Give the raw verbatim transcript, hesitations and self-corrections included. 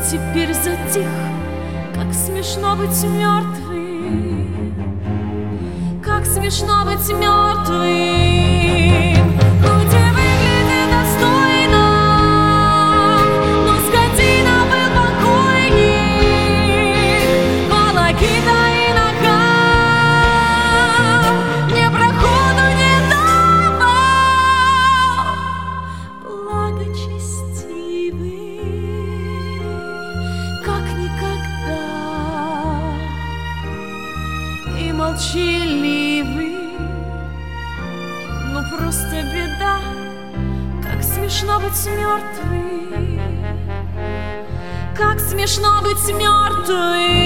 теперь затих, как смешно быть мертвым, как смешно быть мертвым. Где выглядит достойно, но скотина был покойник, волокита и нога, мне проходу не давал, благочестивый, как никогда, и молчаливый. Ну просто беда, как смешно быть мертвым, как смешно быть мертвым.